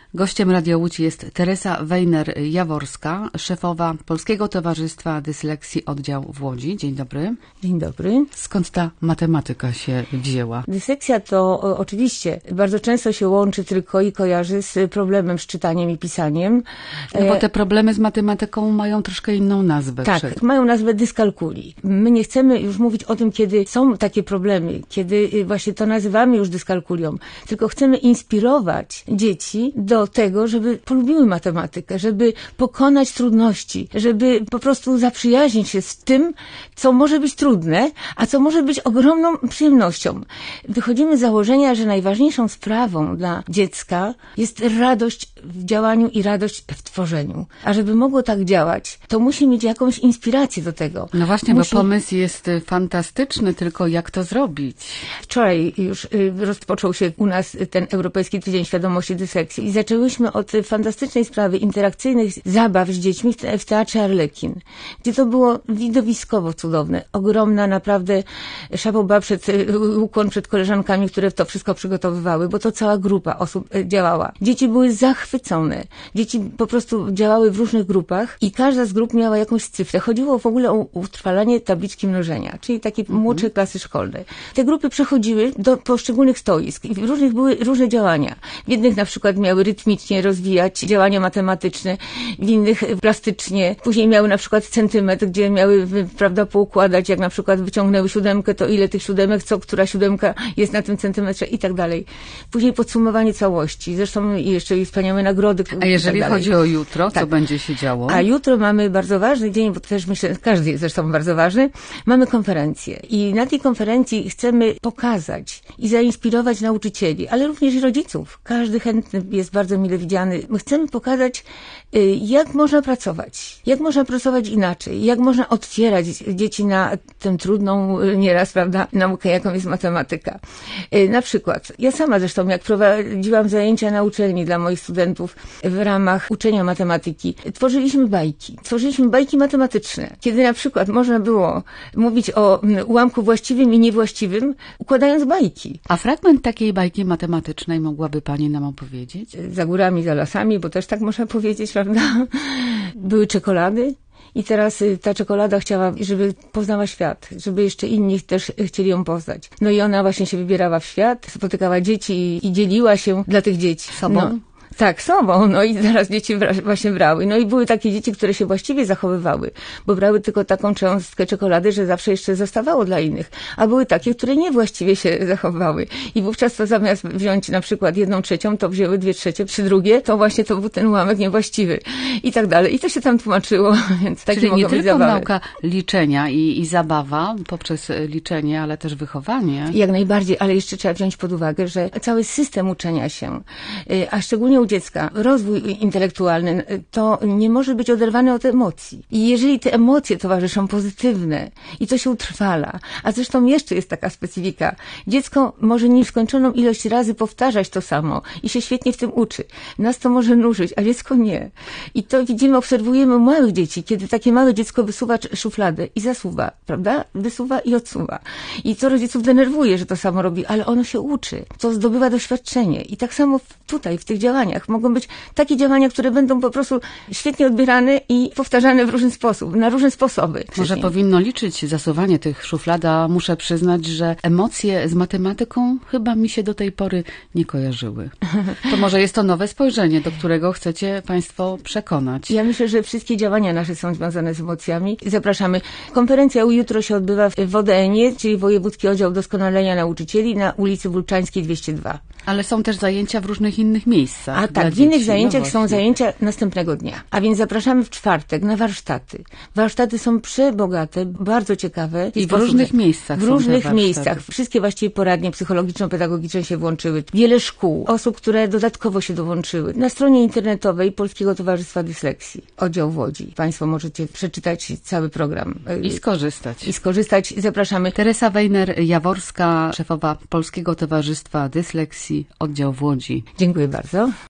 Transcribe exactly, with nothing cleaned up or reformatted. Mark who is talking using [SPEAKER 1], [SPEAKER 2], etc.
[SPEAKER 1] Gościem Radia Łódź jest Teresa Wejner-Jaworska, szefowa Polskiego Towarzystwa Dysleksji Oddział w Łodzi. Dzień dobry.
[SPEAKER 2] Dzień dobry.
[SPEAKER 1] Skąd ta matematyka się wzięła?
[SPEAKER 2] Dysleksja to o, oczywiście bardzo często się łączy tylko i kojarzy z problemem z czytaniem i pisaniem.
[SPEAKER 1] No bo te problemy z matematyką mają troszkę inną nazwę.
[SPEAKER 2] Tak,
[SPEAKER 1] przed.
[SPEAKER 2] mają nazwę dyskalkulii. My nie chcemy już mówić o tym, kiedy są takie problemy, kiedy właśnie to nazywamy już dyskalkulią, tylko chcemy inspirować dzieci do tego, żeby polubiły matematykę, żeby pokonać trudności, żeby po prostu zaprzyjaźnić się z tym, co może być trudne, a co może być ogromną przyjemnością. Wychodzimy z założenia, że najważniejszą sprawą dla dziecka jest radość w działaniu i radość w tworzeniu. A żeby mogło tak działać, to musi mieć jakąś inspirację do tego.
[SPEAKER 1] No właśnie,
[SPEAKER 2] musi...
[SPEAKER 1] bo pomysł jest fantastyczny, tylko jak to zrobić?
[SPEAKER 2] Wczoraj już rozpoczął się u nas ten Europejski Tydzień Świadomości Dysleksji i zaczęłyśmy od fantastycznej sprawy interakcyjnych zabaw z dziećmi w Teatrze Arlekin, gdzie to było widowiskowo cudowne. Ogromna naprawdę szaboba przed, ukłon przed koleżankami, które to wszystko przygotowywały, bo to cała grupa osób działała. Dzieci były zachwycone. Dzieci po prostu działały w różnych grupach i każda z grup miała jakąś cyfrę. Chodziło w ogóle o utrwalanie tabliczki mnożenia, czyli takie mhm. młodsze klasy szkolne. Te grupy przechodziły do poszczególnych stoisk i w różnych były różne działania. W jednych na przykład miały rytmicznie rozwijać działania matematyczne, w innych plastycznie. Później miały na przykład centymetr, gdzie miały, prawda, poukładać, jak na przykład wyciągnęły siódemkę, to ile tych siódemek, co która siódemka jest na tym centymetrze i tak dalej. Później podsumowanie całości. Zresztą jeszcze i wspaniałe nagrody.
[SPEAKER 1] A jeżeli
[SPEAKER 2] tak
[SPEAKER 1] chodzi o jutro,
[SPEAKER 2] tak.
[SPEAKER 1] co będzie się działo?
[SPEAKER 2] A jutro mamy bardzo ważny dzień, bo też myślę, każdy jest zresztą bardzo ważny. Mamy konferencję i na tej konferencji chcemy pokazać i zainspirować nauczycieli, ale również i rodziców. Każdy chętny jest bardzo mile widziany. My chcemy pokazać, jak można pracować, jak można pracować inaczej, jak można otwierać dzieci na tę trudną nieraz, prawda, naukę, jaką jest matematyka. Na przykład, ja sama zresztą, jak prowadziłam zajęcia na uczelni dla moich studentów w ramach uczenia matematyki, tworzyliśmy bajki. Tworzyliśmy bajki matematyczne, kiedy na przykład można było mówić o ułamku właściwym i niewłaściwym, układając bajki.
[SPEAKER 1] A fragment takiej bajki matematycznej mogłaby Pani nam opowiedzieć?
[SPEAKER 2] Za górami, za lasami, bo też tak można powiedzieć, prawda? Były czekolady. I teraz ta czekolada chciała, żeby poznała świat, żeby jeszcze inni też chcieli ją poznać. No i ona właśnie się wybierała w świat, spotykała dzieci i dzieliła się dla tych dzieci.
[SPEAKER 1] Sobą?
[SPEAKER 2] No. Tak, sobą. No i zaraz dzieci właśnie brały. No i były takie dzieci, które się właściwie zachowywały, bo brały tylko taką cząstkę czekolady, że zawsze jeszcze zostawało dla innych. A były takie, które niewłaściwie się zachowywały. I wówczas to zamiast wziąć na przykład jedną trzecią, to wzięły dwie trzecie, przy drugie, to właśnie to był ten ułamek niewłaściwy. I tak dalej. I to się tam tłumaczyło, więc takie
[SPEAKER 1] Czyli
[SPEAKER 2] mogą
[SPEAKER 1] nie
[SPEAKER 2] być
[SPEAKER 1] tylko
[SPEAKER 2] zabawy.
[SPEAKER 1] nauka liczenia i, i zabawa poprzez liczenie, ale też wychowanie.
[SPEAKER 2] Jak najbardziej, ale jeszcze trzeba wziąć pod uwagę, że cały system uczenia się, a szczególnie u dziecka, rozwój intelektualny, to nie może być oderwany od emocji. I jeżeli te emocje towarzyszą pozytywne i to się utrwala, a zresztą jeszcze jest taka specyfika, dziecko może nieskończoną ilość razy powtarzać to samo i się świetnie w tym uczy. Nas to może nużyć, a dziecko nie. I to widzimy, obserwujemy u małych dzieci, kiedy takie małe dziecko wysuwa szufladę i zasuwa, prawda? Wysuwa i odsuwa. I to rodziców denerwuje, że to samo robi, ale ono się uczy. To zdobywa doświadczenie. I tak samo tutaj, w tych działaniach, mogą być takie działania, które będą po prostu świetnie odbierane i powtarzane w różny sposób, na różne sposoby.
[SPEAKER 1] Może powinno liczyć zasuwanie tych szuflad, a muszę przyznać, że emocje z matematyką chyba mi się do tej pory nie kojarzyły. To może jest to nowe spojrzenie, do którego chcecie Państwo przekonać.
[SPEAKER 2] Ja myślę, że wszystkie działania nasze są związane z emocjami. Zapraszamy. Konferencja jutro się odbywa w O D N-ie, czyli Wojewódzki Oddział Doskonalenia Nauczycieli na ulicy Wólczańskiej dwieście dwa.
[SPEAKER 1] Ale są też zajęcia w różnych innych miejscach.
[SPEAKER 2] A tak, w innych zajęciach no są zajęcia następnego dnia. A więc zapraszamy w czwartek na warsztaty. Warsztaty są przebogate, bardzo ciekawe.
[SPEAKER 1] I w różnych miejscach
[SPEAKER 2] W
[SPEAKER 1] są
[SPEAKER 2] różnych
[SPEAKER 1] te
[SPEAKER 2] miejscach. Wszystkie właściwie poradnie psychologiczno-pedagogiczne się włączyły. Wiele szkół, osób, które dodatkowo się dołączyły. Na stronie internetowej Polskiego Towarzystwa Dysleksji, Oddział w Łodzi. Państwo możecie przeczytać cały program.
[SPEAKER 1] I skorzystać.
[SPEAKER 2] I skorzystać. Zapraszamy.
[SPEAKER 1] Teresa Wejner-Jaworska, szefowa Polskiego Towarzystwa Dysleksji, Oddział w Łodzi.
[SPEAKER 2] Dziękuję bardzo.